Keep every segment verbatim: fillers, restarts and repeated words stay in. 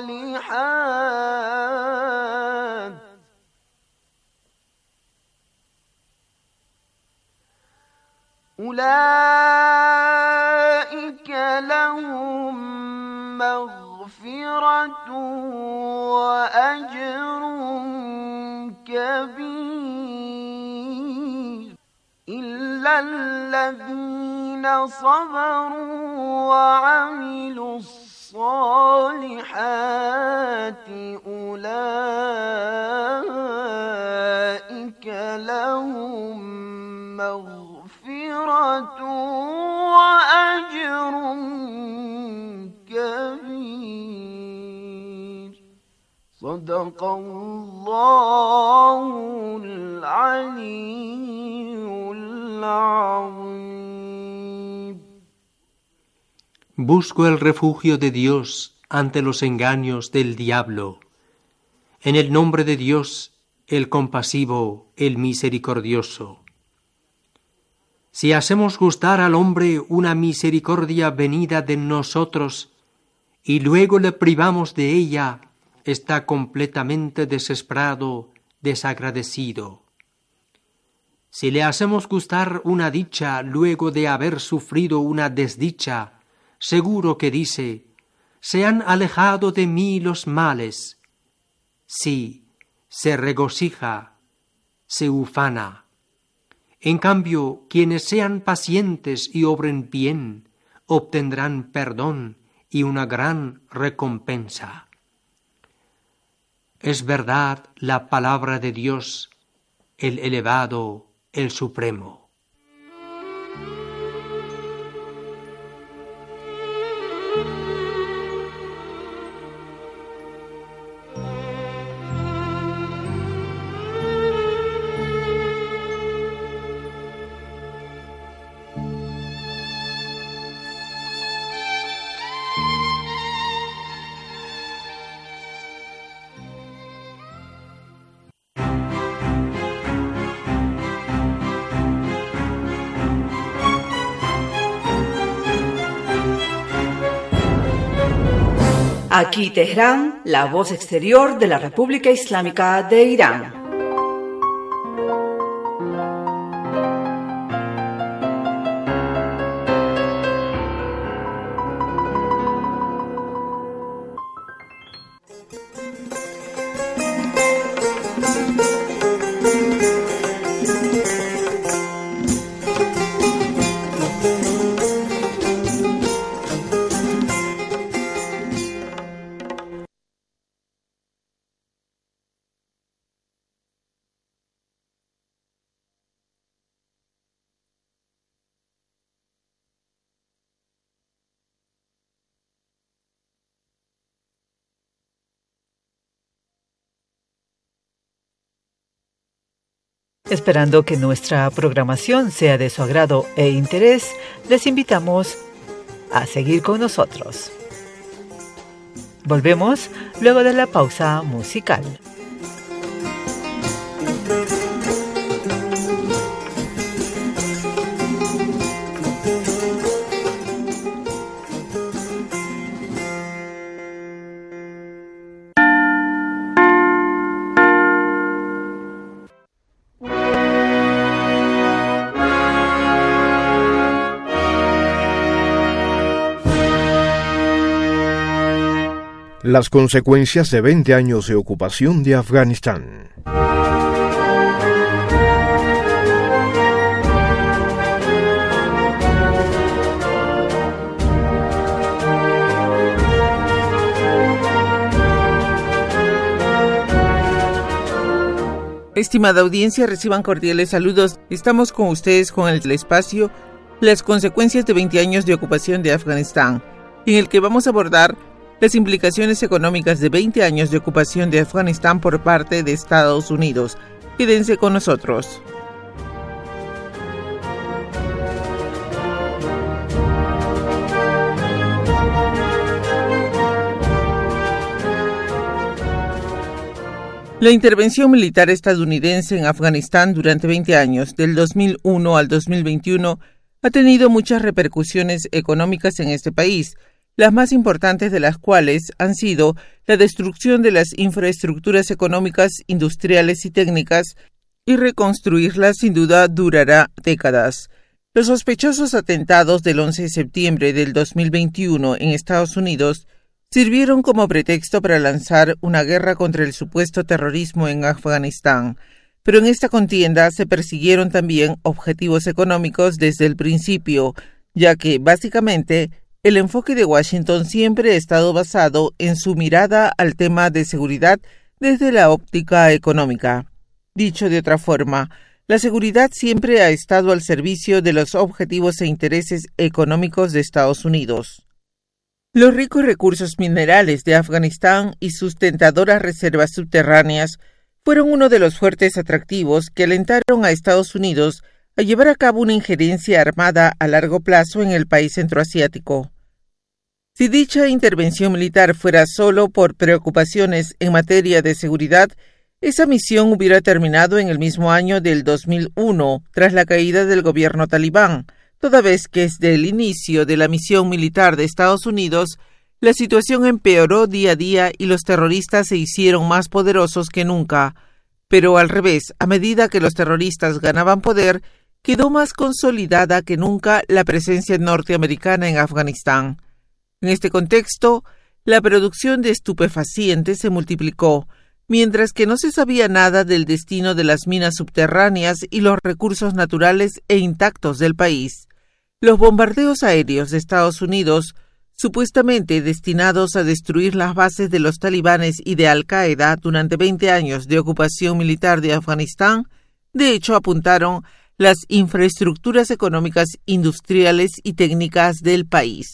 الصالحات أولئك لهم مغفرة وأجر كبير إلا الذين صبروا وعملوا الصالحات أولئك لهم مغفرة وأجر كبير صدق الله العلي العظيم. Busco el refugio de Dios ante los engaños del diablo. En el nombre de Dios, el compasivo, el misericordioso. Si hacemos gustar al hombre una misericordia venida de nosotros y luego le privamos de ella, está completamente desesperado, desagradecido. Si le hacemos gustar una dicha luego de haber sufrido una desdicha, seguro que dice: se han alejado de mí los males. Sí, se regocija, se ufana. En cambio, quienes sean pacientes y obren bien, obtendrán perdón y una gran recompensa. Es verdad la palabra de Dios, el elevado, el supremo. Aquí Teherán, la voz exterior de la República Islámica de Irán. Esperando que nuestra programación sea de su agrado e interés, les invitamos a seguir con nosotros. Volvemos luego de la pausa musical. Las consecuencias de veinte años de ocupación de Afganistán. Estimada audiencia, reciban cordiales saludos. Estamos con ustedes con el espacio Las consecuencias de veinte años de ocupación de Afganistán, en el que vamos a abordar las implicaciones económicas de veinte años de ocupación de Afganistán por parte de Estados Unidos. Quédense con nosotros. La intervención militar estadounidense en Afganistán durante veinte años, del dos mil uno al dos mil veintiuno, ha tenido muchas repercusiones económicas en este país, las más importantes de las cuales han sido la destrucción de las infraestructuras económicas, industriales y técnicas, y reconstruirlas sin duda durará décadas. Los sospechosos atentados del once de septiembre del dos mil veintiuno en Estados Unidos sirvieron como pretexto para lanzar una guerra contra el supuesto terrorismo en Afganistán, pero en esta contienda se persiguieron también objetivos económicos desde el principio, ya que, básicamente, el enfoque de Washington siempre ha estado basado en su mirada al tema de seguridad desde la óptica económica. Dicho de otra forma, la seguridad siempre ha estado al servicio de los objetivos e intereses económicos de Estados Unidos. Los ricos recursos minerales de Afganistán y sus tentadoras reservas subterráneas fueron uno de los fuertes atractivos que alentaron a Estados Unidos a llevar a cabo una injerencia armada a largo plazo en el país centroasiático. Si dicha intervención militar fuera solo por preocupaciones en materia de seguridad, esa misión hubiera terminado en el mismo año del dos mil uno, tras la caída del gobierno talibán, toda vez que desde el inicio de la misión militar de Estados Unidos, la situación empeoró día a día y los terroristas se hicieron más poderosos que nunca. Pero al revés, a medida que los terroristas ganaban poder, quedó más consolidada que nunca la presencia norteamericana en Afganistán. En este contexto, la producción de estupefacientes se multiplicó, mientras que no se sabía nada del destino de las minas subterráneas y los recursos naturales e intactos del país. Los bombardeos aéreos de Estados Unidos, supuestamente destinados a destruir las bases de los talibanes y de Al-Qaeda durante veinte años de ocupación militar de Afganistán, de hecho apuntaron las infraestructuras económicas, industriales y técnicas del país.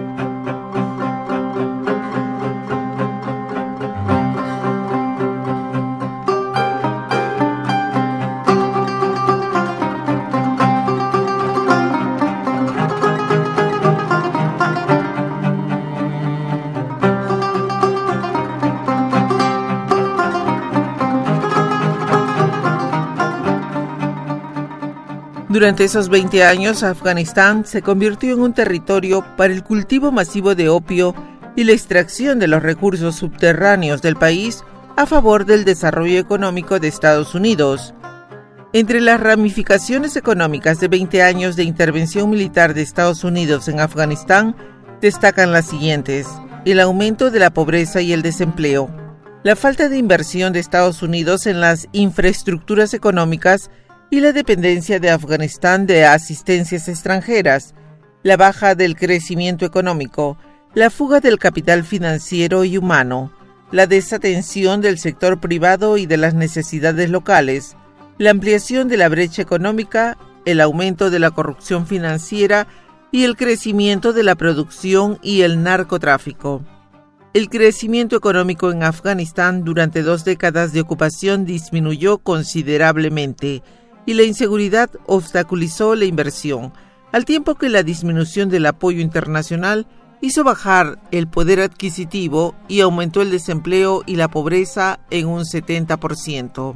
Durante esos veinte años, Afganistán se convirtió en un territorio para el cultivo masivo de opio y la extracción de los recursos subterráneos del país a favor del desarrollo económico de Estados Unidos. Entre las ramificaciones económicas de veinte años de intervención militar de Estados Unidos en Afganistán, destacan las siguientes: el aumento de la pobreza y el desempleo, la falta de inversión de Estados Unidos en las infraestructuras económicas y la dependencia de Afganistán de asistencias extranjeras, la baja del crecimiento económico, la fuga del capital financiero y humano, la desatención del sector privado y de las necesidades locales, la ampliación de la brecha económica, el aumento de la corrupción financiera y el crecimiento de la producción y el narcotráfico. El crecimiento económico en Afganistán durante dos décadas de ocupación disminuyó considerablemente, y la inseguridad obstaculizó la inversión, al tiempo que la disminución del apoyo internacional hizo bajar el poder adquisitivo y aumentó el desempleo y la pobreza en un setenta por ciento.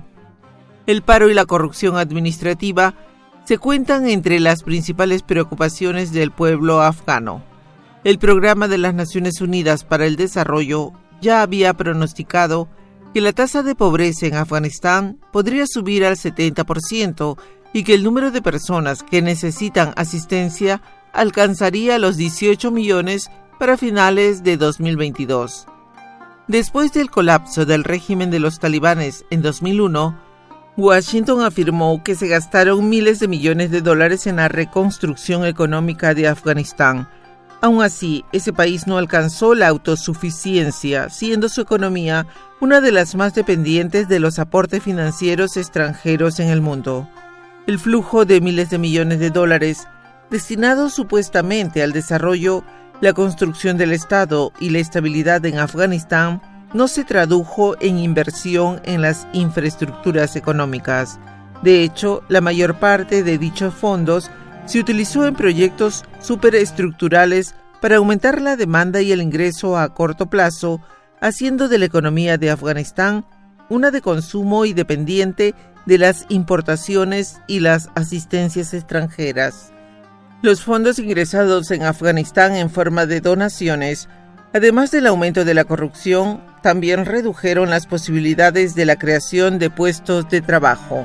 El paro y la corrupción administrativa se cuentan entre las principales preocupaciones del pueblo afgano. El Programa de las Naciones Unidas para el Desarrollo ya había pronosticado que la tasa de pobreza en Afganistán podría subir al setenta por ciento y que el número de personas que necesitan asistencia alcanzaría los dieciocho millones para finales de dos mil veintidós. Después del colapso del régimen de los talibanes en dos mil uno, Washington afirmó que se gastaron miles de millones de dólares en la reconstrucción económica de Afganistán. Aún así, ese país no alcanzó la autosuficiencia, siendo su economía una de las más dependientes de los aportes financieros extranjeros en el mundo. El flujo de miles de millones de dólares, destinados supuestamente al desarrollo, la construcción del Estado y la estabilidad en Afganistán, no se tradujo en inversión en las infraestructuras económicas. De hecho, la mayor parte de dichos fondos se utilizó en proyectos superestructurales para aumentar la demanda y el ingreso a corto plazo, haciendo de la economía de Afganistán una de consumo y dependiente de las importaciones y las asistencias extranjeras. Los fondos ingresados en Afganistán en forma de donaciones, además del aumento de la corrupción, también redujeron las posibilidades de la creación de puestos de trabajo.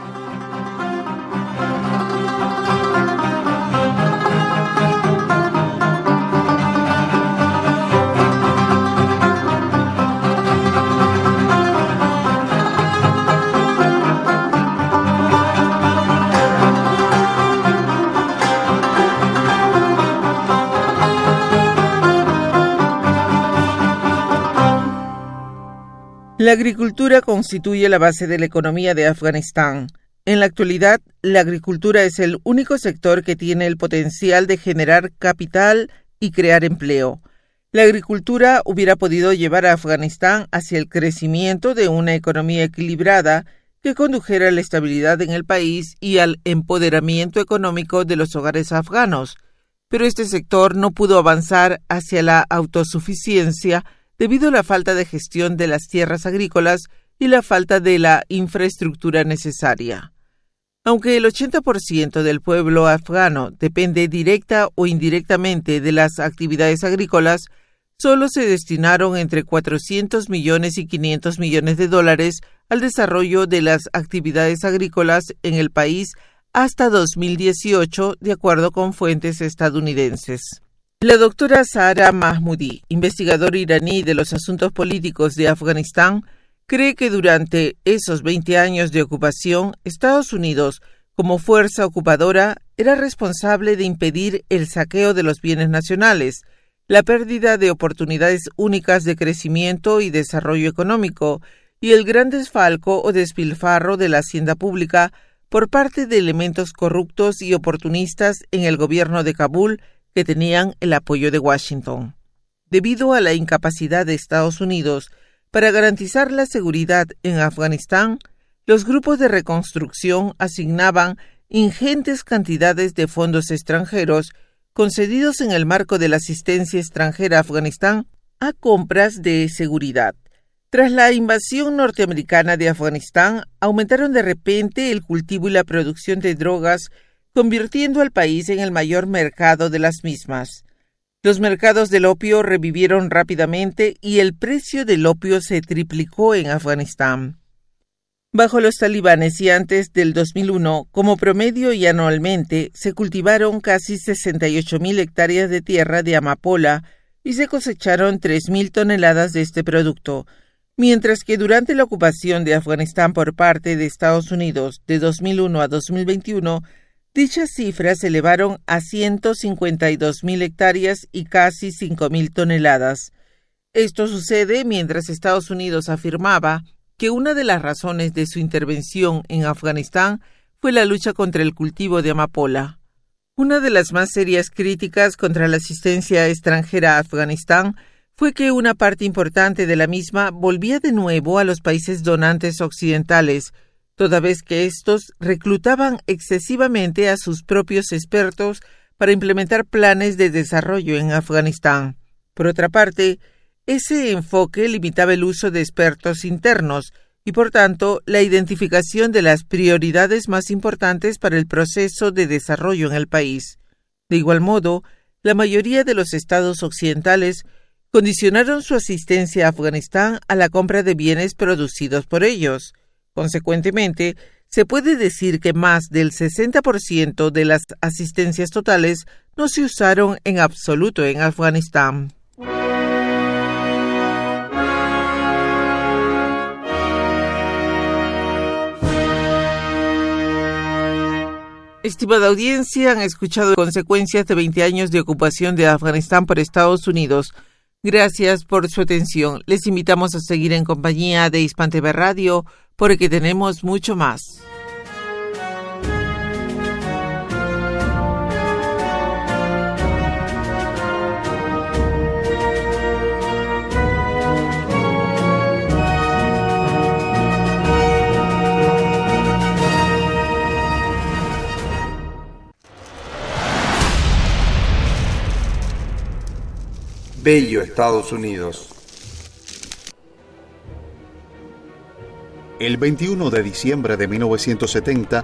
La agricultura constituye la base de la economía de Afganistán. En la actualidad, la agricultura es el único sector que tiene el potencial de generar capital y crear empleo. La agricultura hubiera podido llevar a Afganistán hacia el crecimiento de una economía equilibrada que condujera a la estabilidad en el país y al empoderamiento económico de los hogares afganos, pero este sector no pudo avanzar hacia la autosuficiencia debido a la falta de gestión de las tierras agrícolas y la falta de la infraestructura necesaria. Aunque el ochenta por ciento del pueblo afgano depende directa o indirectamente de las actividades agrícolas, solo se destinaron entre cuatrocientos millones y quinientos millones de dólares al desarrollo de las actividades agrícolas en el país hasta dos mil dieciocho, de acuerdo con fuentes estadounidenses. La doctora Sara Mahmoudi, investigadora iraní de los asuntos políticos de Afganistán, cree que durante esos veinte años de ocupación, Estados Unidos, como fuerza ocupadora, era responsable de impedir el saqueo de los bienes nacionales, la pérdida de oportunidades únicas de crecimiento y desarrollo económico, y el gran desfalco o despilfarro de la hacienda pública por parte de elementos corruptos y oportunistas en el gobierno de Kabul, que tenían el apoyo de Washington. Debido a la incapacidad de Estados Unidos para garantizar la seguridad en Afganistán, los grupos de reconstrucción asignaban ingentes cantidades de fondos extranjeros concedidos en el marco de la asistencia extranjera a Afganistán a compras de seguridad. Tras la invasión norteamericana de Afganistán, aumentaron de repente el cultivo y la producción de drogas, convirtiendo al país en el mayor mercado de las mismas. Los mercados del opio revivieron rápidamente y el precio del opio se triplicó en Afganistán. Bajo los talibanes y antes del dos mil uno, como promedio y anualmente, se cultivaron casi sesenta y ocho mil hectáreas de tierra de amapola y se cosecharon tres mil toneladas de este producto, mientras que durante la ocupación de Afganistán por parte de Estados Unidos de dos mil uno a dos mil veintiuno, dichas cifras se elevaron a ciento cincuenta y dos mil hectáreas y casi cinco mil toneladas. Esto sucede mientras Estados Unidos afirmaba que una de las razones de su intervención en Afganistán fue la lucha contra el cultivo de amapola. Una de las más serias críticas contra la asistencia extranjera a Afganistán fue que una parte importante de la misma volvía de nuevo a los países donantes occidentales, toda vez que estos reclutaban excesivamente a sus propios expertos para implementar planes de desarrollo en Afganistán. Por otra parte, ese enfoque limitaba el uso de expertos internos y, por tanto, la identificación de las prioridades más importantes para el proceso de desarrollo en el país. De igual modo, la mayoría de los estados occidentales condicionaron su asistencia a Afganistán a la compra de bienes producidos por ellos. Consecuentemente, se puede decir que más del sesenta por ciento de las asistencias totales no se usaron en absoluto en Afganistán. Estimada audiencia, han escuchado consecuencias de veinte años de ocupación de Afganistán por Estados Unidos. Gracias por su atención. Les invitamos a seguir en compañía de Hispan T V Radio porque tenemos mucho más. Bello Estados Unidos. El veintiuno de diciembre de mil novecientos setenta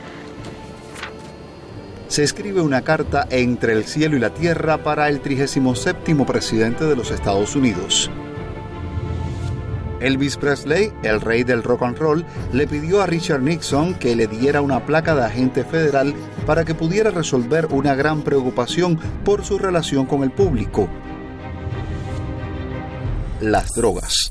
se escribe una carta entre el cielo y la tierra para el trigésimo séptimo presidente de los Estados Unidos. Elvis Presley, el rey del rock and roll, le pidió a Richard Nixon que le diera una placa de agente federal para que pudiera resolver una gran preocupación por su relación con el público: las drogas.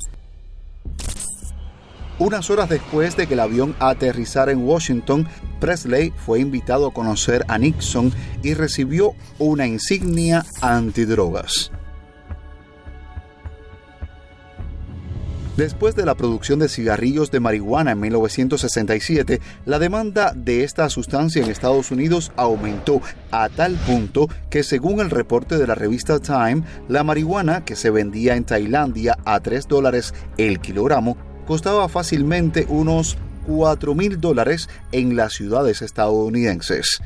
Unas horas después de que el avión aterrizara en Washington, Presley fue invitado a conocer a Nixon y recibió una insignia antidrogas. Después de la producción de cigarrillos de marihuana en mil novecientos sesenta y siete, la demanda de esta sustancia en Estados Unidos aumentó a tal punto que, según el reporte de la revista Time, la marihuana que se vendía en Tailandia a tres dólares el kilogramo costaba fácilmente unos cuatro mil dólares en las ciudades estadounidenses.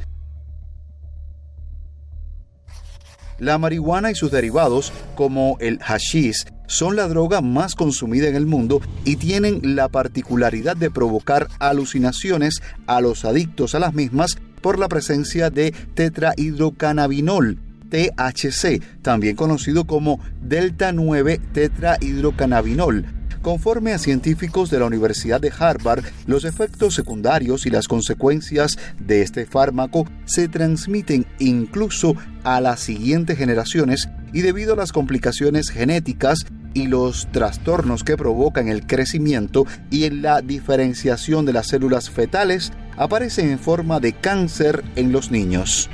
La marihuana y sus derivados, como el hashish, son la droga más consumida en el mundo y tienen la particularidad de provocar alucinaciones a los adictos a las mismas por la presencia de tetrahidrocannabinol, T H C, también conocido como delta nueve tetrahidrocannabinol. Conforme a científicos de la Universidad de Harvard, los efectos secundarios y las consecuencias de este fármaco se transmiten incluso a las siguientes generaciones, y debido a las complicaciones genéticas y los trastornos que provocan el crecimiento y en la diferenciación de las células fetales, aparecen en forma de cáncer en los niños.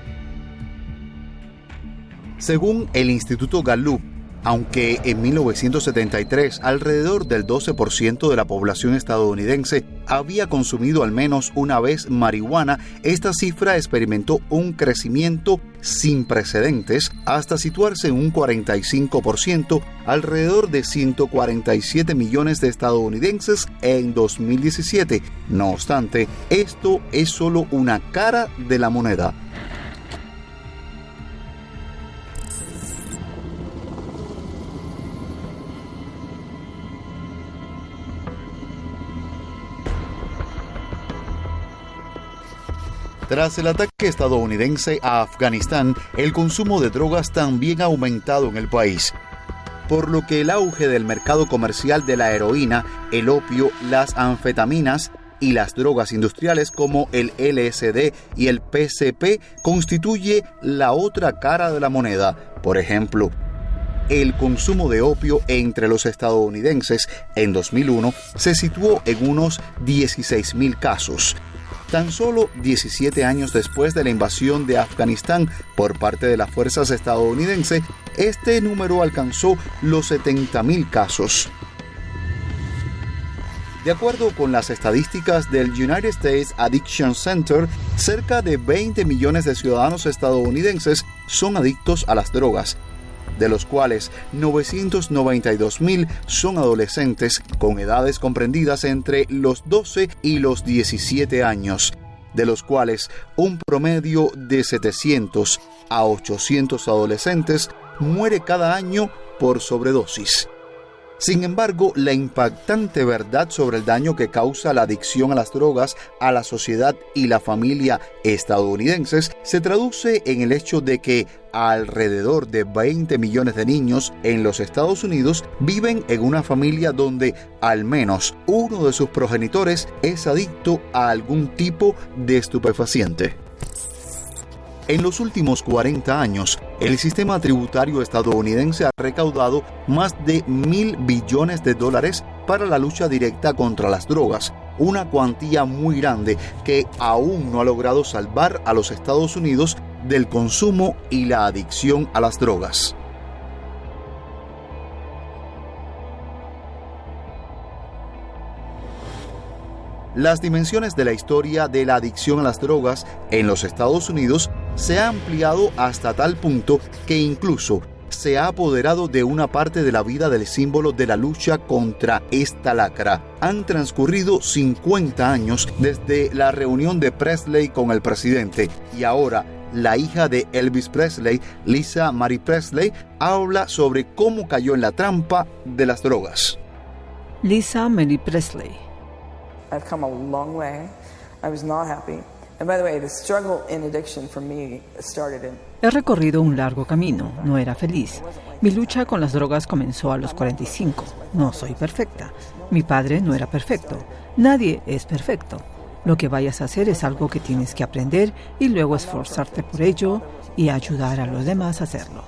Según el Instituto Gallup, aunque en mil novecientos setenta y tres alrededor del doce por ciento de la población estadounidense había consumido al menos una vez marihuana, esta cifra experimentó un crecimiento sin precedentes hasta situarse en un cuarenta y cinco por ciento, alrededor de ciento cuarenta y siete millones de estadounidenses en dos mil diecisiete. No obstante, esto es solo una cara de la moneda. Tras el ataque estadounidense a Afganistán, el consumo de drogas también ha aumentado en el país, por lo que el auge del mercado comercial de la heroína, el opio, las anfetaminas y las drogas industriales como el L S D y el P C P constituye la otra cara de la moneda. Por ejemplo, el consumo de opio entre los estadounidenses en dos mil uno se situó en unos dieciséis mil casos. Tan solo diecisiete años después de la invasión de Afganistán por parte de las fuerzas estadounidenses, este número alcanzó los setenta mil casos. De acuerdo con las estadísticas del United States Addiction Center, cerca de veinte millones de ciudadanos estadounidenses son adictos a las drogas, de los cuales novecientos noventa y dos mil son adolescentes con edades comprendidas entre los doce y los diecisiete años, de los cuales un promedio de setecientos a ochocientos adolescentes muere cada año por sobredosis. Sin embargo, la impactante verdad sobre el daño que causa la adicción a las drogas a la sociedad y la familia estadounidenses se traduce en el hecho de que alrededor de veinte millones de niños en los Estados Unidos viven en una familia donde al menos uno de sus progenitores es adicto a algún tipo de estupefaciente. En los últimos cuarenta años, el sistema tributario estadounidense ha recaudado más de mil billones de dólares para la lucha directa contra las drogas, una cuantía muy grande que aún no ha logrado salvar a los Estados Unidos del consumo y la adicción a las drogas. Las dimensiones de la historia de la adicción a las drogas en los Estados Unidos se ha ampliado hasta tal punto que incluso se ha apoderado de una parte de la vida del símbolo de la lucha contra esta lacra. Han transcurrido cincuenta años desde la reunión de Presley con el presidente y ahora la hija de Elvis Presley, Lisa Marie Presley, habla sobre cómo cayó en la trampa de las drogas. Lisa Marie Presley. I've come a long way. I was not happy. He recorrido un largo camino, no era feliz. Mi lucha con las drogas comenzó a los cuarenta y cinco. No soy perfecta. Mi padre no era perfecto. Nadie es perfecto. Lo que vayas a hacer es algo que tienes que aprender y luego esforzarte por ello y ayudar a los demás a hacerlo.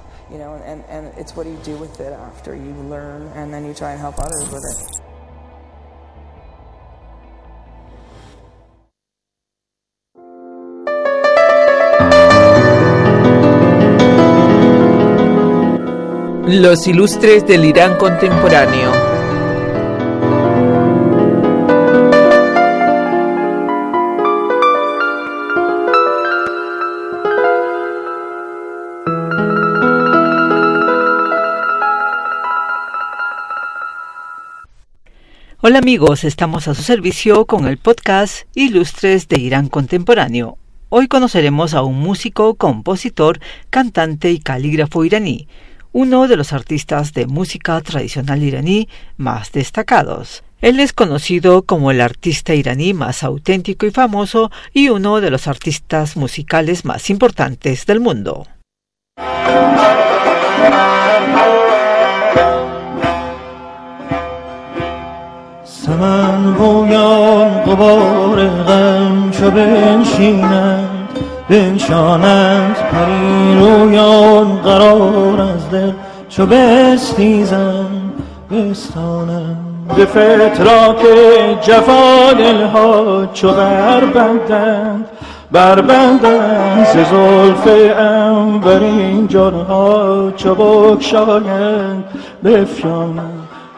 Los ilustres del Irán contemporáneo. Hola amigos, estamos a su servicio con el podcast Ilustres de Irán Contemporáneo. Hoy conoceremos a un músico, compositor, cantante y calígrafo iraní, uno de los artistas de música tradicional iraní más destacados. Él es conocido como el artista iraní más auténtico y famoso y uno de los artistas musicales más importantes del mundo. سمن بویان غبار غم چو بنشینند بنشانند پری رویان قرار از دل چو بستیزند بستانند به فتراک جفا دلها چو بربندند بربندند ز زلف عنبرین جرها چو بگشایند بفشانند.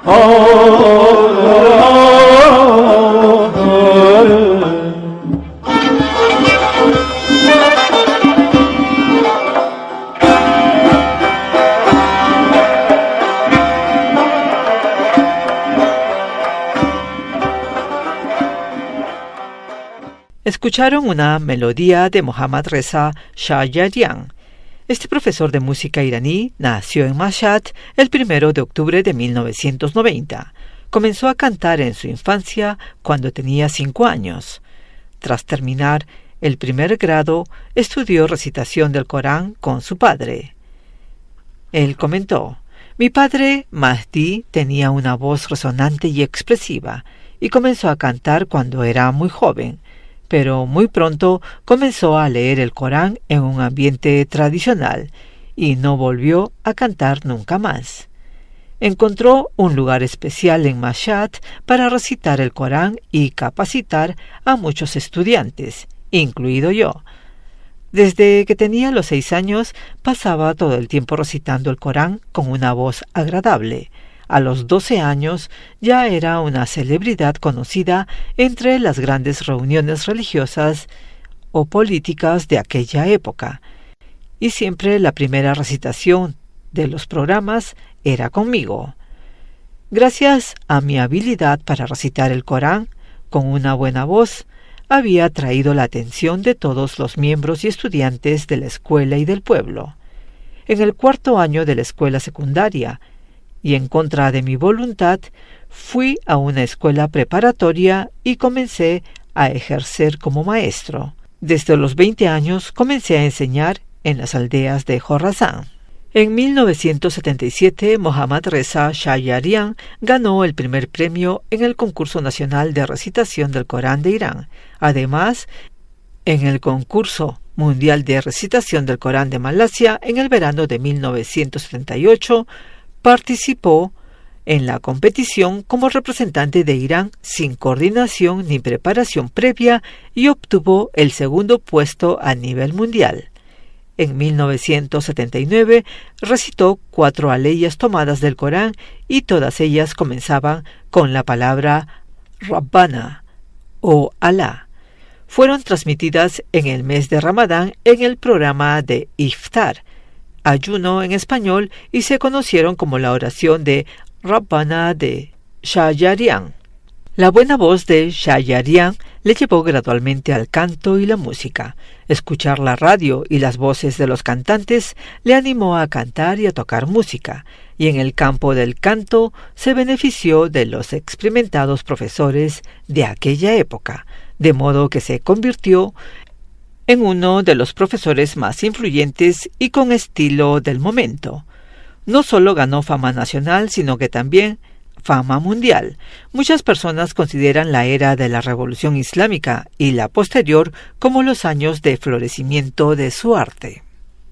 Escucharon una melodía de Mohammad Reza Shahryarian. Este profesor de música iraní nació en Mashhad el primero de octubre de mil novecientos noventa. Comenzó a cantar en su infancia cuando tenía cinco años. Tras terminar el primer grado, estudió recitación del Corán con su padre. Él comentó: mi padre, Mahdi, tenía una voz resonante y expresiva, y comenzó a cantar cuando era muy joven. Pero muy pronto comenzó a leer el Corán en un ambiente tradicional y no volvió a cantar nunca más. Encontró un lugar especial en Mashhad para recitar el Corán y capacitar a muchos estudiantes, incluido yo. Desde que tenía los seis años pasaba todo el tiempo recitando el Corán con una voz agradable. A los doce años ya era una celebridad conocida entre las grandes reuniones religiosas o políticas de aquella época, y siempre la primera recitación de los programas era conmigo. Gracias a mi habilidad para recitar el Corán con una buena voz, había atraído la atención de todos los miembros y estudiantes de la escuela y del pueblo. En el cuarto año de la escuela secundaria, y en contra de mi voluntad, fui a una escuela preparatoria y comencé a ejercer como maestro. Desde los veinte años comencé a enseñar en las aldeas de Jorasán. En mil novecientos setenta y siete, Mohammad Reza Shahryarian ganó el primer premio en el concurso nacional de recitación del Corán de Irán. Además, en el concurso mundial de recitación del Corán de Malasia, en el verano de mil novecientos setenta y ocho, participó en la competición como representante de Irán sin coordinación ni preparación previa y obtuvo el segundo puesto a nivel mundial. En mil novecientos setenta y nueve recitó cuatro aleyas tomadas del Corán y todas ellas comenzaban con la palabra Rabbana o Alá. Fueron transmitidas en el mes de Ramadán en el programa de Iftar, ayuno en español, y se conocieron como la oración de Rabbana de Shahryarian. La buena voz de Shahryarian le llevó gradualmente al canto y la música. Escuchar la radio y las voces de los cantantes le animó a cantar y a tocar música, y en el campo del canto se benefició de los experimentados profesores de aquella época, de modo que se convirtió en uno de los profesores más influyentes y con estilo del momento. No solo ganó fama nacional, sino que también fama mundial. Muchas personas consideran la era de la Revolución Islámica y la posterior como los años de florecimiento de su arte.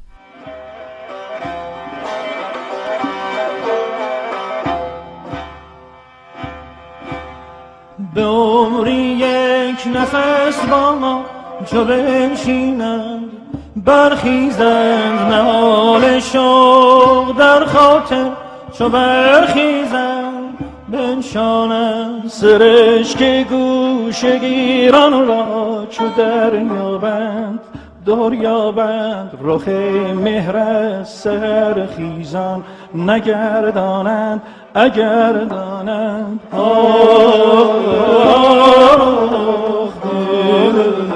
به عمری یک نفس با ما جو بنشینند برخیزند نهال شوق در خاطر چو برخیزند بنشانند سرشک گوش گیران را چو دریابند دریابند رخ مهر از سر خیزان نگردانند اگر دانند آه دل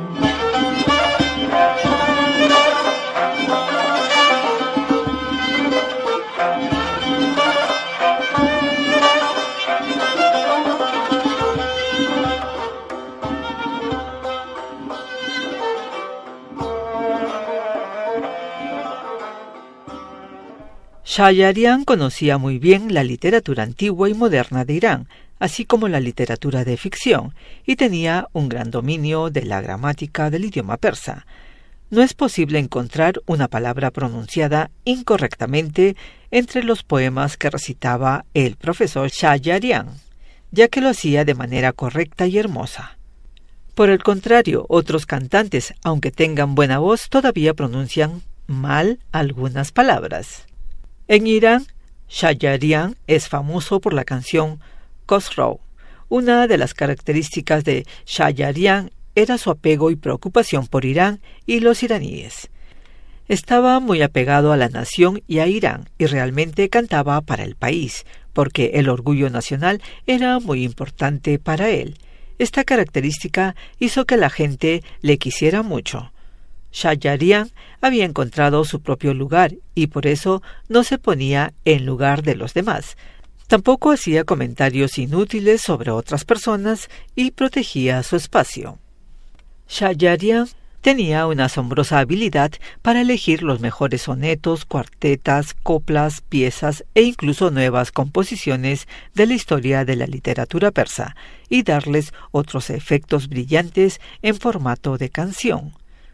Shajarian conocía muy bien la literatura antigua y moderna de Irán, así como la literatura de ficción, y tenía un gran dominio de la gramática del idioma persa. No es posible encontrar una palabra pronunciada incorrectamente entre los poemas que recitaba el profesor Shajarian, ya que lo hacía de manera correcta y hermosa. Por el contrario, otros cantantes, aunque tengan buena voz, todavía pronuncian mal algunas palabras. En Irán, Shajarian es famoso por la canción Khosrow. Una de las características de Shajarian era su apego y preocupación por Irán y los iraníes. Estaba muy apegado a la nación y a Irán, y realmente cantaba para el país, porque el orgullo nacional era muy importante para él. Esta característica hizo que la gente le quisiera mucho. Shajarian había encontrado su propio lugar y por eso no se ponía en lugar de los demás. Tampoco hacía comentarios inútiles sobre otras personas y protegía su espacio. Shajarian tenía una asombrosa habilidad para elegir los mejores sonetos, cuartetas, coplas, piezas e incluso nuevas composiciones de la historia de la literatura persa y darles otros efectos brillantes en formato de canción.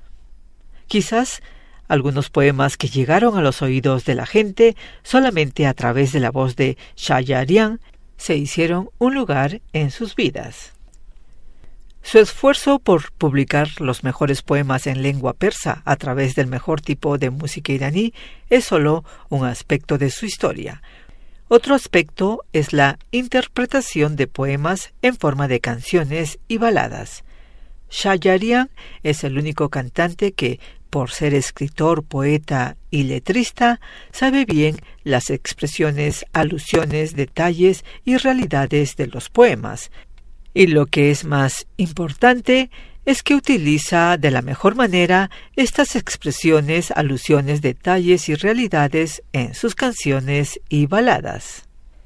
Quizás algunos poemas que llegaron a los oídos de la gente solamente a través de la voz de Shajarian se hicieron un lugar en sus vidas. Su esfuerzo por publicar los mejores poemas en lengua persa a través del mejor tipo de música iraní es solo un aspecto de su historia. Otro aspecto es la interpretación de poemas en forma de canciones y baladas. Shajarian es el único cantante que, por ser escritor, poeta y letrista, sabe bien las expresiones, alusiones, detalles y realidades de los poemas. Y lo que es más importante es que utiliza de la mejor manera estas expresiones, alusiones, detalles y realidades en sus canciones y baladas.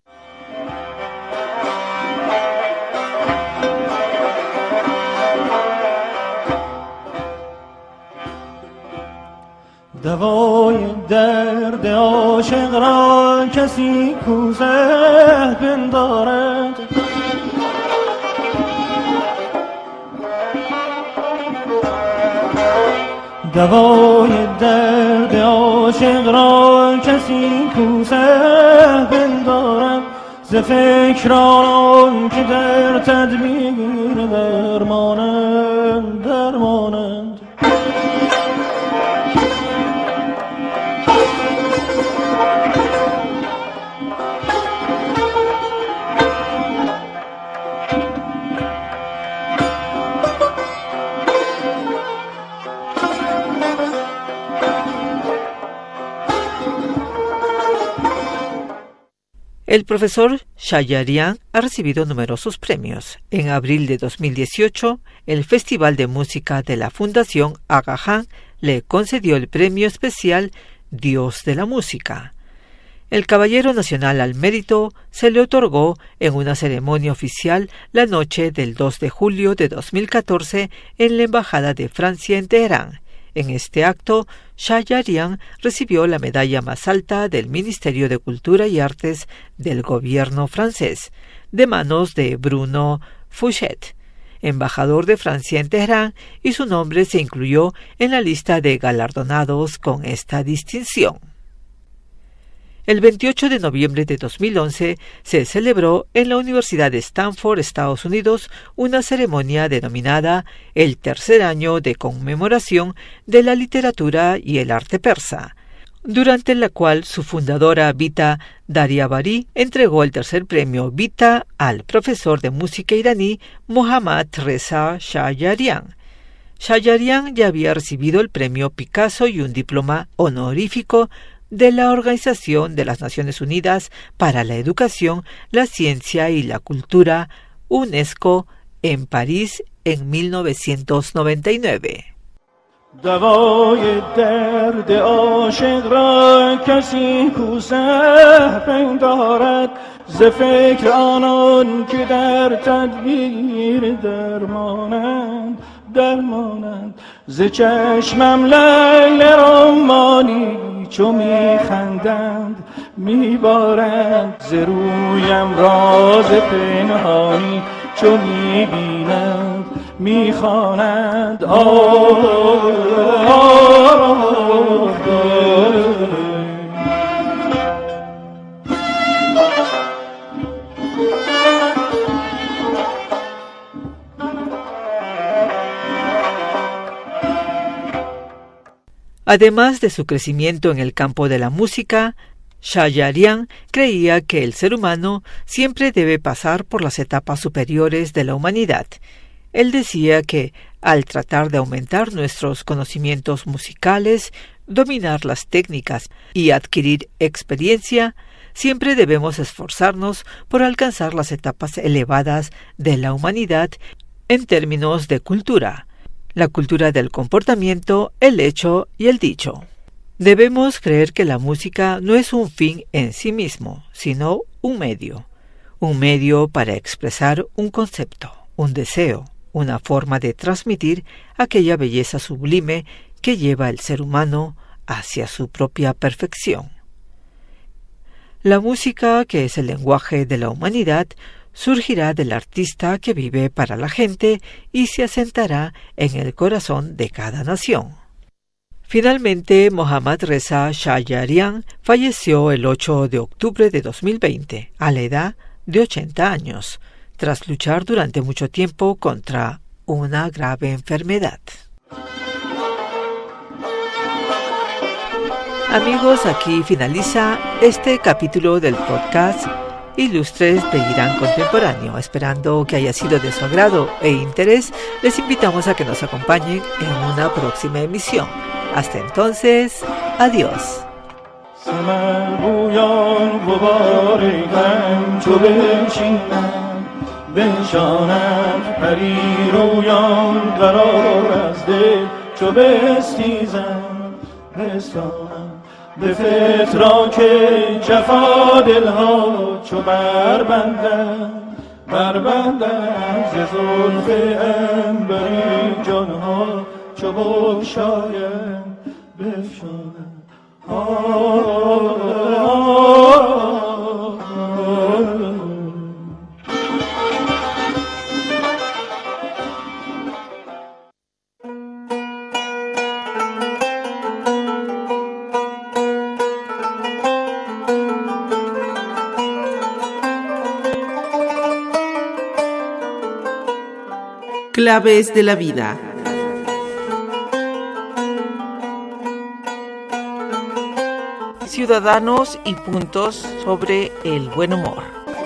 دوای درد عاشق را کسی کوزه پندارد دوای درد عاشق را کسی کوزه پندارد ز فکران که در تدبیر درمانند درمانند El profesor Shajarian ha recibido numerosos premios. En abril de dos mil dieciocho, el Festival de Música de la Fundación Aga Khan le concedió el premio especial Dios de la Música. El Caballero Nacional al Mérito se le otorgó en una ceremonia oficial la noche del dos de julio de dos mil catorce en la Embajada de Francia en Teherán. En este acto, Shahryar recibió la medalla más alta del Ministerio de Cultura y Artes del gobierno francés, de manos de Bruno Fouchet, embajador de Francia en Teherán, y su nombre se incluyó en la lista de galardonados con esta distinción. El veintiocho de noviembre de dos mil once se celebró en la Universidad de Stanford, Estados Unidos, una ceremonia denominada el tercer año de conmemoración de la literatura y el arte persa, durante la cual su fundadora Vita Daryabari entregó el tercer premio Vita al profesor de música iraní Mohammad Reza Shahryar. Shahryar ya había recibido el premio Picasso y un diploma honorífico de la Organización de las Naciones Unidas para la Educación, la Ciencia y la Cultura, UNESCO, en París en mil novecientos noventa y nueve. دوای درد عاشق را کسی کو سهپن دارد ز فکر آنان که در تدبیر درمانند درمانند ز چشمم لیل رمانی چو میخندند میبارند ز رویم راز پنهانی چو میبینند میخوانند Además de su crecimiento en el campo de la música, Shahryar creía que el ser humano siempre debe pasar por las etapas superiores de la humanidad. Él decía que, al tratar de aumentar nuestros conocimientos musicales, dominar las técnicas y adquirir experiencia, siempre debemos esforzarnos por alcanzar las etapas elevadas de la humanidad en términos de cultura, la cultura del comportamiento, el hecho y el dicho. Debemos creer que la música no es un fin en sí mismo, sino un medio, un medio para expresar un concepto, un deseo, una forma de transmitir aquella belleza sublime que lleva el ser humano hacia su propia perfección. La música, que es el lenguaje de la humanidad, surgirá del artista que vive para la gente y se asentará en el corazón de cada nación. Finalmente, Mohammad Reza Shahryar falleció el ocho de octubre de dos mil veinte, a la edad de ochenta años, tras luchar durante mucho tiempo contra una grave enfermedad. Amigos, aquí finaliza este capítulo del podcast Ilustres de Irán Contemporáneo. Esperando que haya sido de su agrado e interés, les invitamos a que nos acompañen en una próxima emisión. Hasta entonces, adiós. به فتراک جفا دلها چو بربندند بربندند ز زلف عنبرین جانها چو بگشایند بفشانند Claves de la vida. Ciudadanos y puntos sobre el buen humor.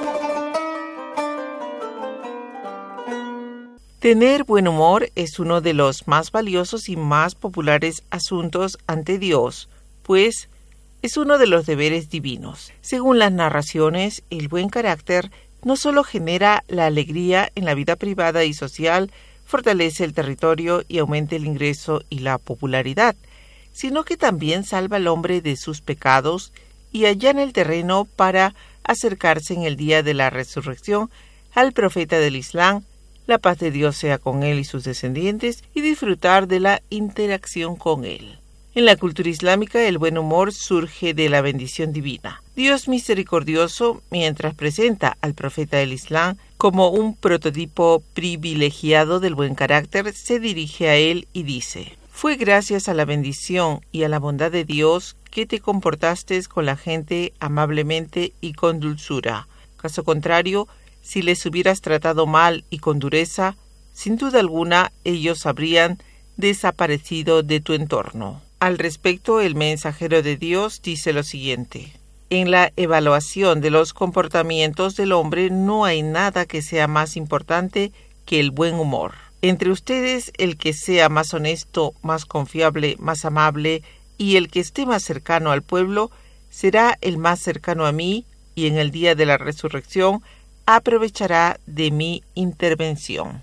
Tener buen humor es uno de los más valiosos y más populares asuntos ante Dios, pues es uno de los deberes divinos. Según las narraciones, el buen carácter no solo genera la alegría en la vida privada y social, fortalece el territorio y aumenta el ingreso y la popularidad, sino que también salva al hombre de sus pecados y allana el terreno para acercarse en el día de la resurrección al profeta del Islam, la paz de Dios sea con él y sus descendientes, y disfrutar de la interacción con él. En la cultura islámica, el buen humor surge de la bendición divina. Dios misericordioso, mientras presenta al profeta del Islam como un prototipo privilegiado del buen carácter, se dirige a él y dice: «Fue gracias a la bendición y a la bondad de Dios que te comportaste con la gente amablemente y con dulzura. Caso contrario, si les hubieras tratado mal y con dureza, sin duda alguna ellos habrían desaparecido de tu entorno». Al respecto, el mensajero de Dios dice lo siguiente: «En la evaluación de los comportamientos del hombre no hay nada que sea más importante que el buen humor. Entre ustedes, el que sea más honesto, más confiable, más amable y el que esté más cercano al pueblo, será el más cercano a mí, y en el día de la resurrección aprovechará de mi intervención».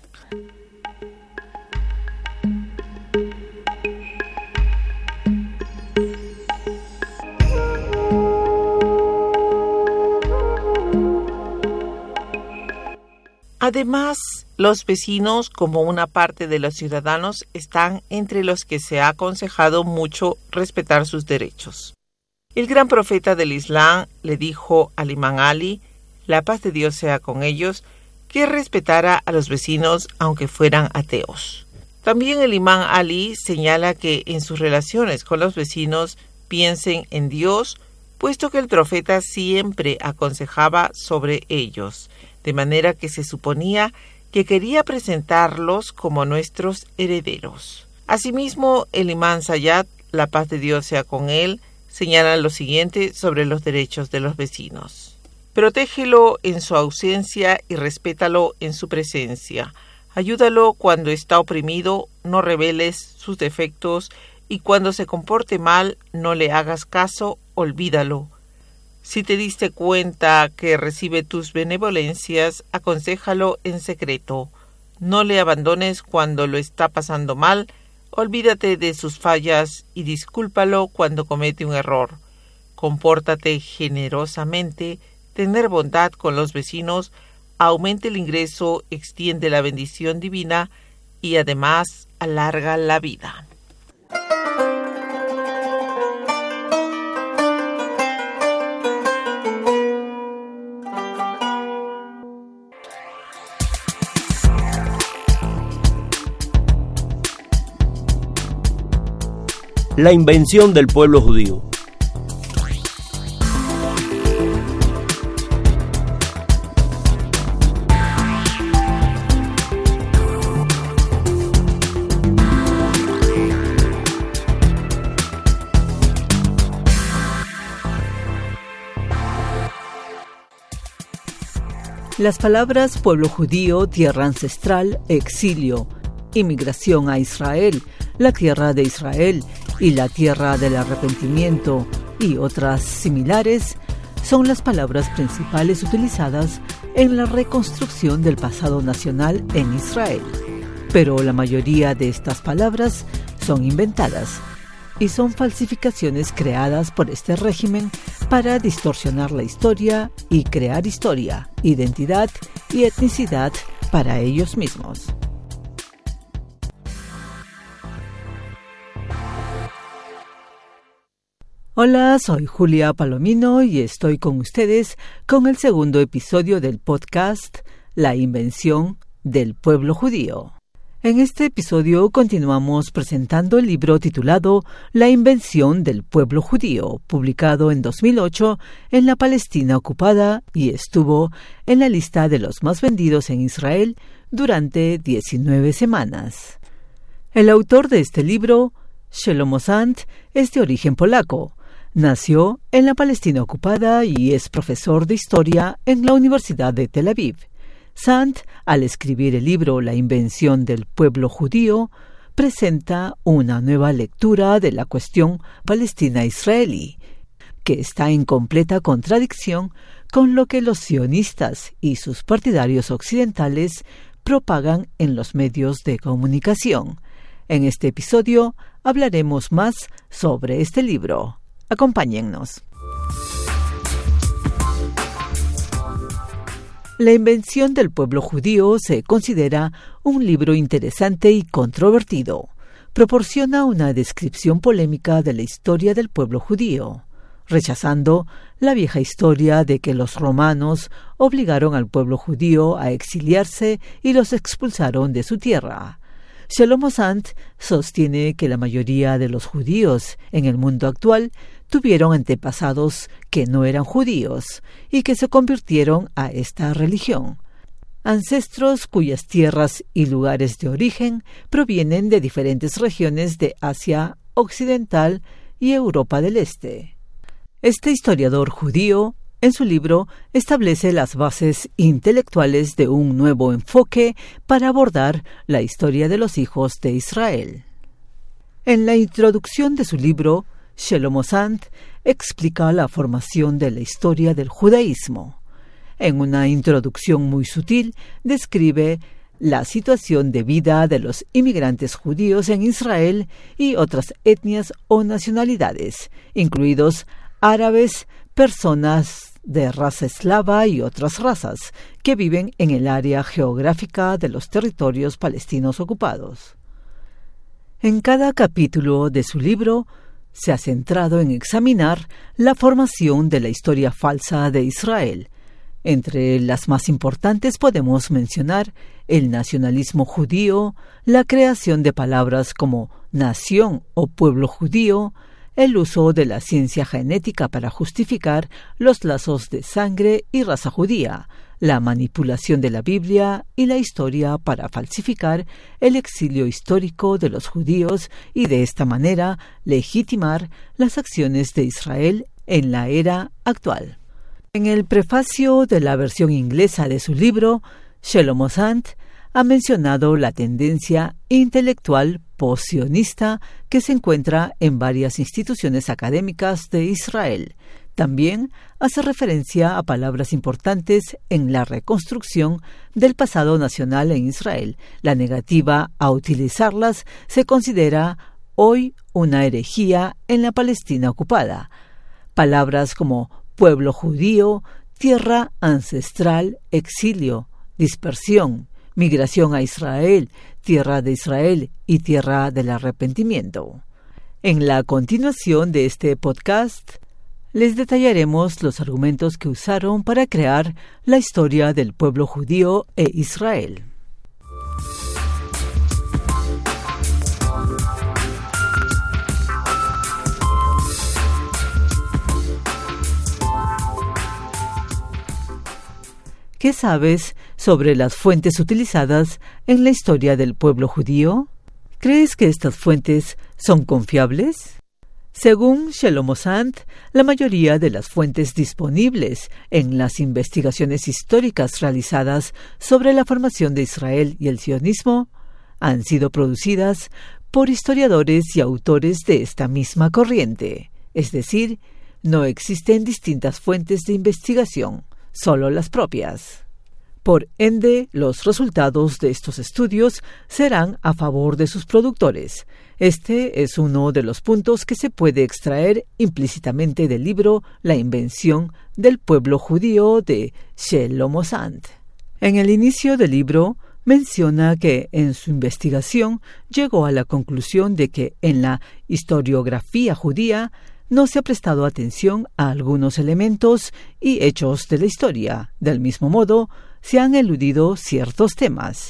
Además, los vecinos, como una parte de los ciudadanos, están entre los que se ha aconsejado mucho respetar sus derechos. El gran profeta del Islam le dijo al imán Ali, la paz de Dios sea con ellos, que respetara a los vecinos aunque fueran ateos. También el imán Ali señala que en sus relaciones con los vecinos piensen en Dios, puesto que el profeta siempre aconsejaba sobre ellos, de manera que se suponía que quería presentarlos como nuestros herederos. Asimismo, el imán Sayyad, la paz de Dios sea con él, señala lo siguiente sobre los derechos de los vecinos: «Protégelo en su ausencia y respétalo en su presencia. Ayúdalo cuando está oprimido, no reveles sus defectos, y cuando se comporte mal, no le hagas caso, olvídalo. Si te diste cuenta que recibe tus benevolencias, aconséjalo en secreto. No le abandones cuando lo está pasando mal, olvídate de sus fallas y discúlpalo cuando comete un error. Compórtate generosamente, tener bondad con los vecinos, aumenta el ingreso, extiende la bendición divina y además alarga la vida». La invención del pueblo judío. Las palabras pueblo judío, tierra ancestral, exilio, inmigración a Israel, la tierra de Israel y la tierra del arrepentimiento y otras similares son las palabras principales utilizadas en la reconstrucción del pasado nacional en Israel. Pero la mayoría de estas palabras son inventadas y son falsificaciones creadas por este régimen para distorsionar la historia y crear historia, identidad y etnicidad para ellos mismos. Hola, soy Julia Palomino y estoy con ustedes con el segundo episodio del podcast La invención del pueblo judío. En este episodio continuamos presentando el libro titulado La invención del pueblo judío, publicado en dos mil ocho en la Palestina ocupada y estuvo en la lista de los más vendidos en Israel durante diecinueve semanas. El autor de este libro, Shlomo Sant, es de origen polaco. Nació en la Palestina ocupada y es profesor de historia en la Universidad de Tel Aviv. Sant, al escribir el libro La invención del pueblo judío, presenta una nueva lectura de la cuestión palestina-israelí, que está en completa contradicción con lo que los sionistas y sus partidarios occidentales propagan en los medios de comunicación. En este episodio hablaremos más sobre este libro. Acompáñennos. La invención del pueblo judío se considera un libro interesante y controvertido. Proporciona una descripción polémica de la historia del pueblo judío, rechazando la vieja historia de que los romanos obligaron al pueblo judío a exiliarse y los expulsaron de su tierra. Shlomo Sand sostiene que la mayoría de los judíos en el mundo actual tuvieron antepasados que no eran judíos y que se convirtieron a esta religión. Ancestros cuyas tierras y lugares de origen provienen de diferentes regiones de Asia Occidental y Europa del Este. Este historiador judío, en su libro, establece las bases intelectuales de un nuevo enfoque para abordar la historia de los hijos de Israel. En la introducción de su libro, Shlomo Sand explica la formación de la historia del judaísmo. En una introducción muy sutil, describe la situación de vida de los inmigrantes judíos en Israel y otras etnias o nacionalidades, incluidos árabes, personas de raza eslava y otras razas que viven en el área geográfica de los territorios palestinos ocupados. En cada capítulo de su libro se ha centrado en examinar la formación de la historia falsa de Israel. Entre las más importantes podemos mencionar el nacionalismo judío, la creación de palabras como nación o pueblo judío, el uso de la ciencia genética para justificar los lazos de sangre y raza judía, la manipulación de la Biblia y la historia para falsificar el exilio histórico de los judíos y de esta manera legitimar las acciones de Israel en la era actual. En el prefacio de la versión inglesa de su libro, Shlomo Sand ha mencionado la tendencia intelectual possionista que se encuentra en varias instituciones académicas de Israel. También hace referencia a palabras importantes en la reconstrucción del pasado nacional en Israel. La negativa a utilizarlas se considera hoy una herejía en la Palestina ocupada. Palabras como pueblo judío, tierra ancestral, exilio, dispersión, migración a Israel, tierra de Israel y tierra del arrepentimiento. En la continuación de este podcast, les detallaremos los argumentos que usaron para crear la historia del pueblo judío e Israel. ¿Qué sabes sobre las fuentes utilizadas en la historia del pueblo judío? ¿Crees que estas fuentes son confiables? Según Shlomo Sand, la mayoría de las fuentes disponibles en las investigaciones históricas realizadas sobre la formación de Israel y el sionismo han sido producidas por historiadores y autores de esta misma corriente, es decir, no existen distintas fuentes de investigación, solo las propias. Por ende, los resultados de estos estudios serán a favor de sus productores. Este es uno de los puntos que se puede extraer implícitamente del libro La invención del pueblo judío de Shlomo Sand. En el inicio del libro menciona que en su investigación llegó a la conclusión de que en la historiografía judía no se ha prestado atención a algunos elementos y hechos de la historia. Del mismo modo, se han eludido ciertos temas.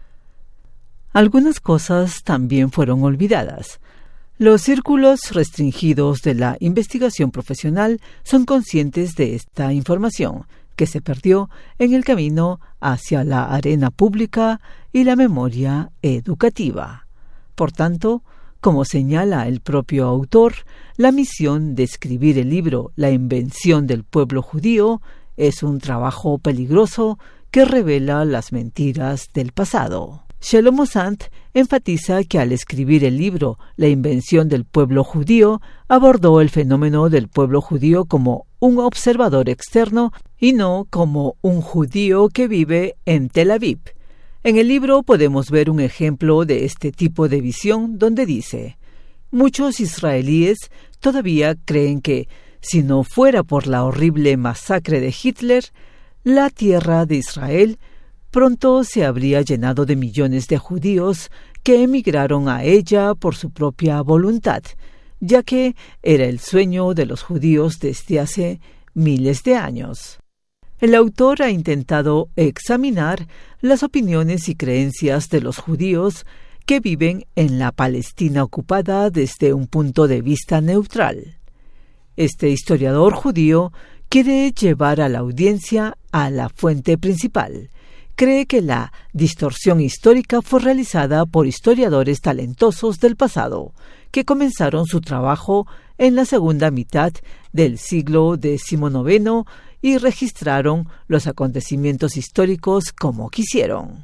Algunas cosas también fueron olvidadas. Los círculos restringidos de la investigación profesional son conscientes de esta información, que se perdió en el camino hacia la arena pública y la memoria educativa. Por tanto, como señala el propio autor, la misión de escribir el libro La invención del pueblo judío es un trabajo peligroso que revela las mentiras del pasado. Shlomo Sand enfatiza que al escribir el libro La invención del pueblo judío, abordó el fenómeno del pueblo judío como un observador externo y no como un judío que vive en Tel Aviv. En el libro podemos ver un ejemplo de este tipo de visión donde dice: muchos israelíes todavía creen que, si no fuera por la horrible masacre de Hitler, la tierra de Israel pronto se habría llenado de millones de judíos que emigraron a ella por su propia voluntad, ya que era el sueño de los judíos desde hace miles de años. El autor ha intentado examinar las opiniones y creencias de los judíos que viven en la Palestina ocupada desde un punto de vista neutral. Este historiador judío quiere llevar a la audiencia a la fuente principal. Cree que la distorsión histórica fue realizada por historiadores talentosos del pasado, que comenzaron su trabajo en la segunda mitad del siglo diecinueve y registraron los acontecimientos históricos como quisieron.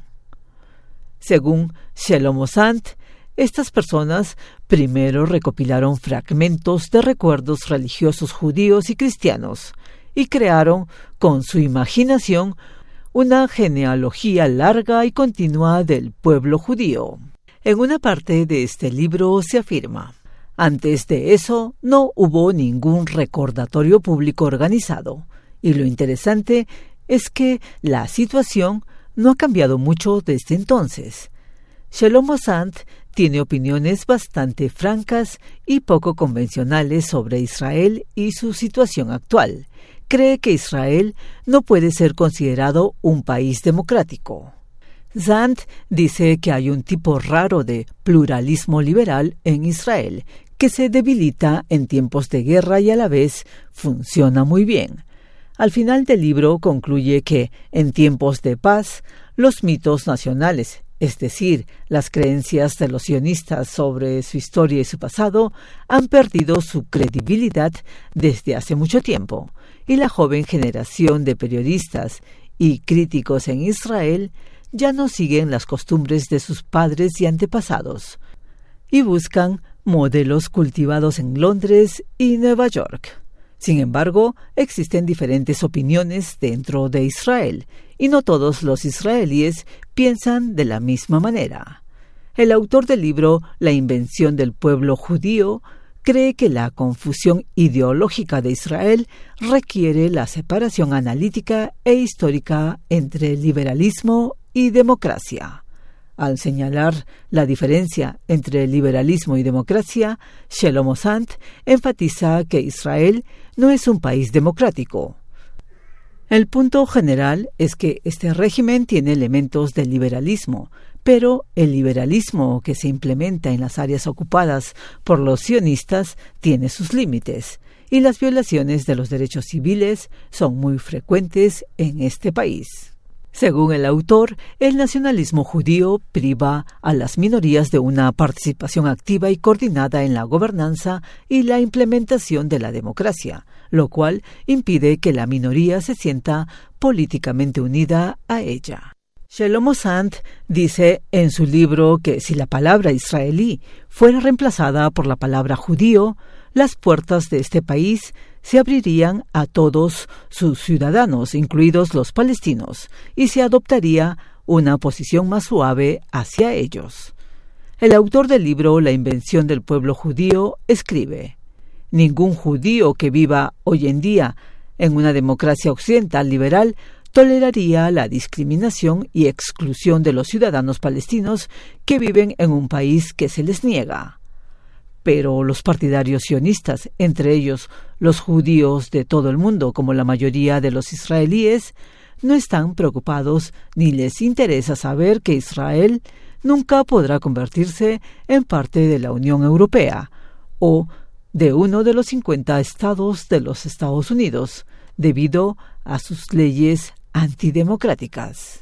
Según Shlomo Sand, estas personas primero recopilaron fragmentos de recuerdos religiosos judíos y cristianos y crearon, con su imaginación, una genealogía larga y continua del pueblo judío. En una parte de este libro se afirma: antes de eso no hubo ningún recordatorio público organizado, y lo interesante es que la situación no ha cambiado mucho desde entonces. Shlomo Sand tiene opiniones bastante francas y poco convencionales sobre Israel y su situación actual. Cree que Israel no puede ser considerado un país democrático. Sand dice que hay un tipo raro de pluralismo liberal en Israel, que se debilita en tiempos de guerra y a la vez funciona muy bien. Al final del libro concluye que, en tiempos de paz, los mitos nacionales, es decir, las creencias de los sionistas sobre su historia y su pasado, han perdido su credibilidad desde hace mucho tiempo, y la joven generación de periodistas y críticos en Israel ya no siguen las costumbres de sus padres y antepasados, y buscan modelos cultivados en Londres y Nueva York. Sin embargo, existen diferentes opiniones dentro de Israel, y no todos los israelíes piensan de la misma manera. El autor del libro La invención del pueblo judío cree que la confusión ideológica de Israel requiere la separación analítica e histórica entre liberalismo y democracia. Al señalar la diferencia entre liberalismo y democracia, Shlomo Sand enfatiza que Israel no es un país democrático. El punto general es que este régimen tiene elementos de liberalismo, pero el liberalismo que se implementa en las áreas ocupadas por los sionistas tiene sus límites, y las violaciones de los derechos civiles son muy frecuentes en este país. Según el autor, el nacionalismo judío priva a las minorías de una participación activa y coordinada en la gobernanza y la implementación de la democracia, lo cual impide que la minoría se sienta políticamente unida a ella. Shlomo Sand dice en su libro que si la palabra israelí fuera reemplazada por la palabra judío, las puertas de este país se abrirían a todos sus ciudadanos, incluidos los palestinos, y se adoptaría una posición más suave hacia ellos. El autor del libro La invención del pueblo judío escribe: ningún judío que viva hoy en día en una democracia occidental liberal toleraría la discriminación y exclusión de los ciudadanos palestinos que viven en un país que se les niega. Pero los partidarios sionistas, entre ellos los judíos de todo el mundo, como la mayoría de los israelíes, no están preocupados ni les interesa saber que Israel nunca podrá convertirse en parte de la Unión Europea o de uno de los cincuenta estados de los Estados Unidos, debido a sus leyes antidemocráticas.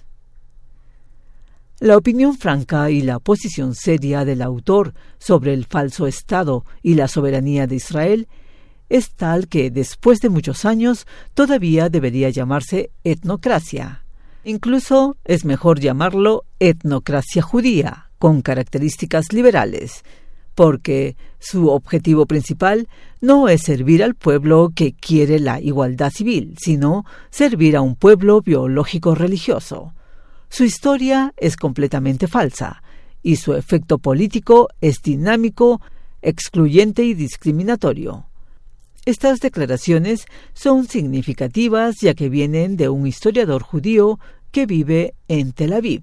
La opinión franca y la posición seria del autor sobre el falso Estado y la soberanía de Israel es tal que después de muchos años todavía debería llamarse etnocracia. Incluso es mejor llamarlo etnocracia judía, con características liberales, porque su objetivo principal no es servir al pueblo que quiere la igualdad civil, sino servir a un pueblo biológico religioso. Su historia es completamente falsa, y su efecto político es dinámico, excluyente y discriminatorio. Estas declaraciones son significativas ya que vienen de un historiador judío que vive en Tel Aviv.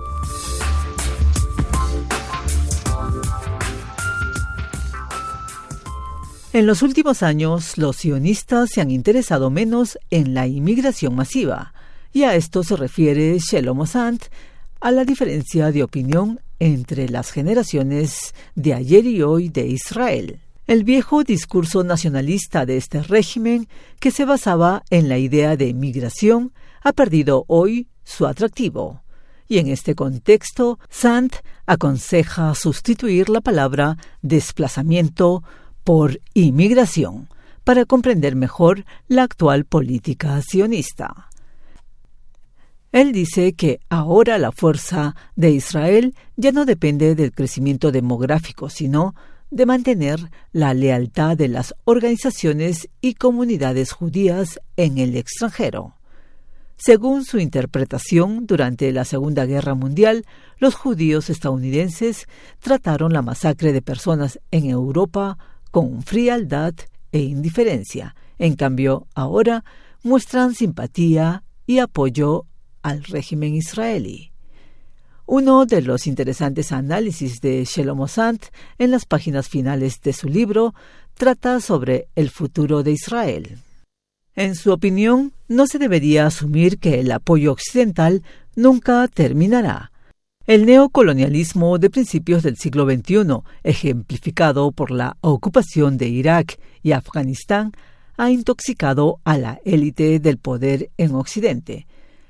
En los últimos años, los sionistas se han interesado menos en la inmigración masiva, y a esto se refiere Shlomo Sand, a la diferencia de opinión entre las generaciones de ayer y hoy de Israel. El viejo discurso nacionalista de este régimen, que se basaba en la idea de migración, ha perdido hoy su atractivo. Y en este contexto, Sand aconseja sustituir la palabra desplazamiento por inmigración, para comprender mejor la actual política sionista. Él dice que ahora la fuerza de Israel ya no depende del crecimiento demográfico, sino de mantener la lealtad de las organizaciones y comunidades judías en el extranjero. Según su interpretación, durante la Segunda Guerra Mundial, los judíos estadounidenses trataron la masacre de personas en Europa con frialdad e indiferencia. En cambio, ahora muestran simpatía y apoyo al régimen israelí. Uno de los interesantes análisis de Shlomo Sand en las páginas finales de su libro trata sobre el futuro de Israel. En su opinión, no se debería asumir que el apoyo occidental nunca terminará. El neocolonialismo de principios del siglo veintiuno, ejemplificado por la ocupación de Irak y Afganistán, ha intoxicado a la élite del poder en Occidente.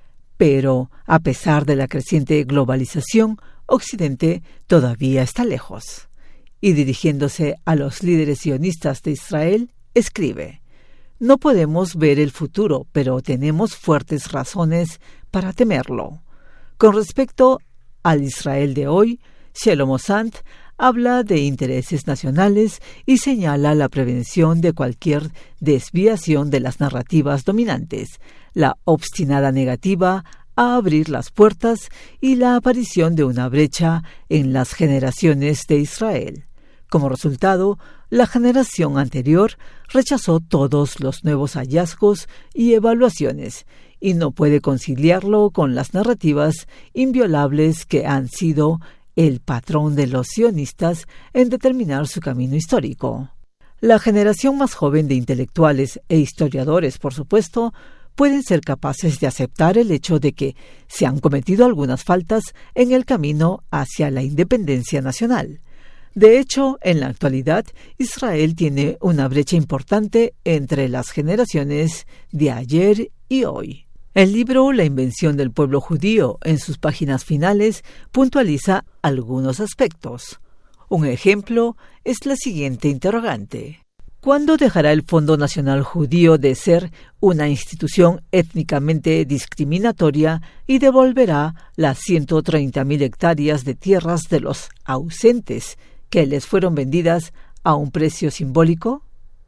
Pero, a pesar de la creciente globalización, Occidente todavía está lejos. Y dirigiéndose a los líderes sionistas de Israel, escribe: «No podemos ver el futuro, pero tenemos fuertes razones para temerlo». Con respecto al Israel de hoy, Shlomo Sand habla de intereses nacionales y señala la prevención de cualquier desviación de las narrativas dominantes, la obstinada negativa a abrir las puertas y la aparición de una brecha en las generaciones de Israel. Como resultado, la generación anterior rechazó todos los nuevos hallazgos y evaluaciones, y no puede conciliarlo con las narrativas inviolables que han sido el patrón de los sionistas en determinar su camino histórico. La generación más joven de intelectuales e historiadores, por supuesto, pueden ser capaces de aceptar el hecho de que se han cometido algunas faltas en el camino hacia la independencia nacional. De hecho, en la actualidad, Israel tiene una brecha importante entre las generaciones de ayer y hoy. El libro La invención del pueblo judío, en sus páginas finales, puntualiza algunos aspectos. Un ejemplo es la siguiente interrogante: ¿cuándo dejará el Fondo Nacional Judío de ser una institución étnicamente discriminatoria y devolverá las ciento treinta mil hectáreas de tierras de los ausentes que les fueron vendidas a un precio simbólico?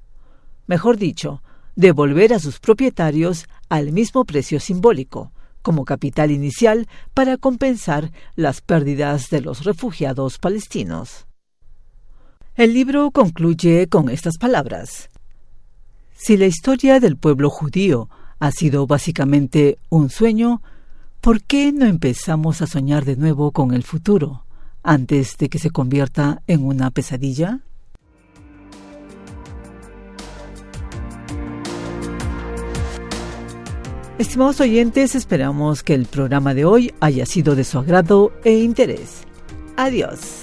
Mejor dicho, devolver a sus propietarios al mismo precio simbólico, como capital inicial para compensar las pérdidas de los refugiados palestinos. El libro concluye con estas palabras: si la historia del pueblo judío ha sido básicamente un sueño, ¿por qué no empezamos a soñar de nuevo con el futuro, antes de que se convierta en una pesadilla? Estimados oyentes, esperamos que el programa de hoy haya sido de su agrado e interés. Adiós.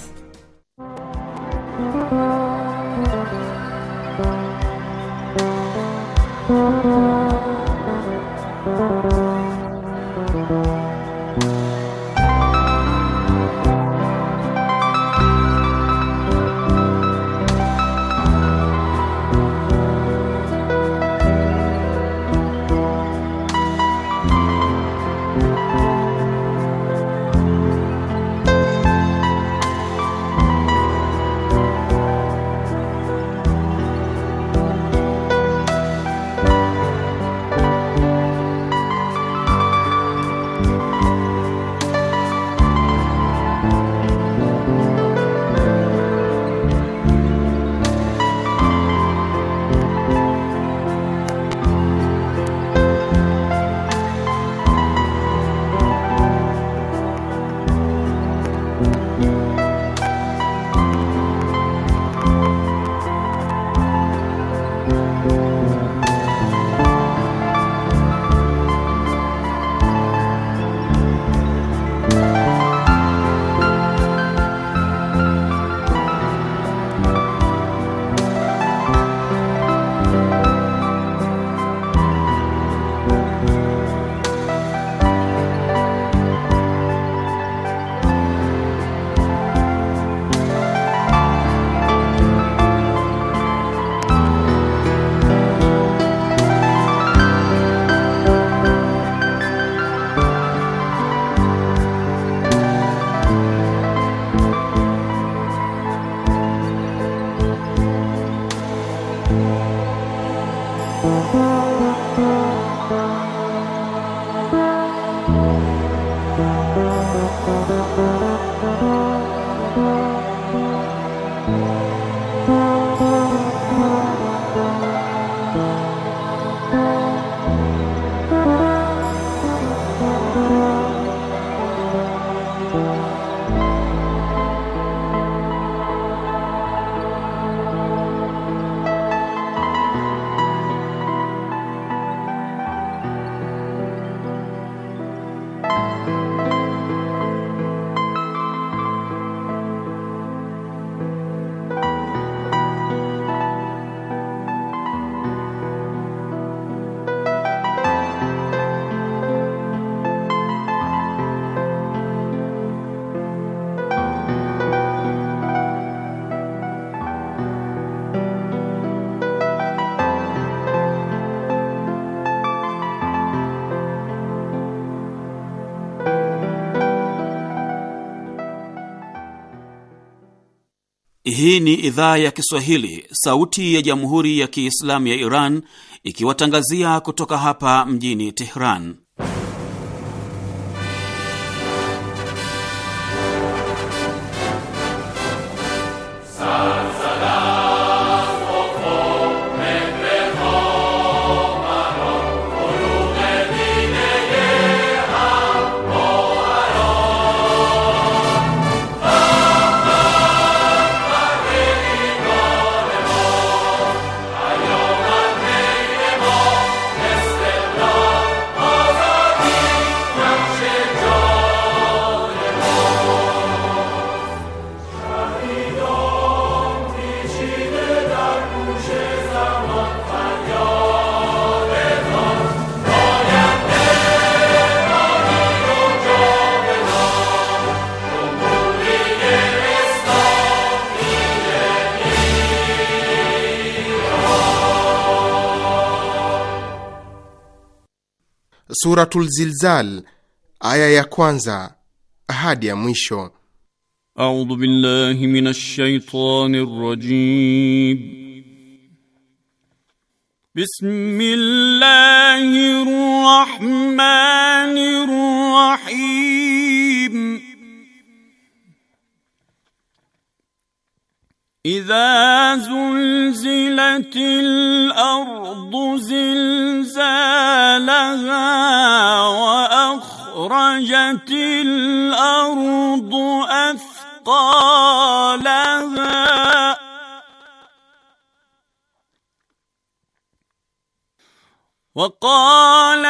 Hii ni idhaa ya Kiswahili, sauti ya Jamhuri ya Kiislamu ya Iran, ikiwatangazia kutoka hapa mjini Tehran. Suratul Zilzal, aya ya kwanza hadi ya mwisho. A'udhu billahi minash shaitanir rajim. Bismillahir rahmanir rahim. إذا زلزلت الأرض زلزالها وأخرجت الأرض أثقالها وقال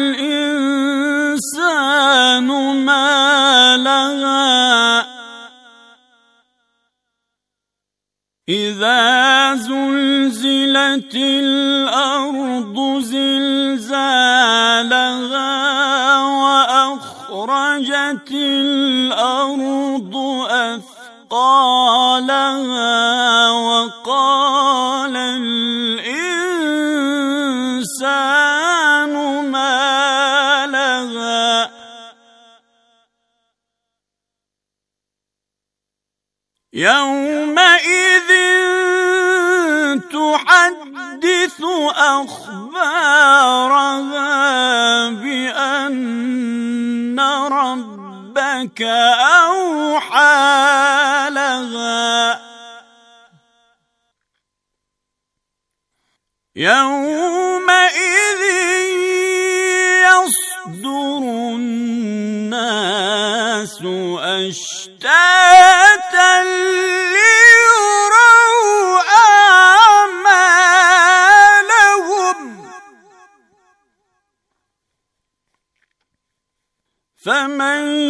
الإنسان ما لها إذا زلزلت الأرض زلزالها وأخرجت الأرض أثقالها وقال الإنسان ما لها يومئذ تحدث أخبارها بأن ربك أوحى لها يومئذ يصدر الناس أشتاتا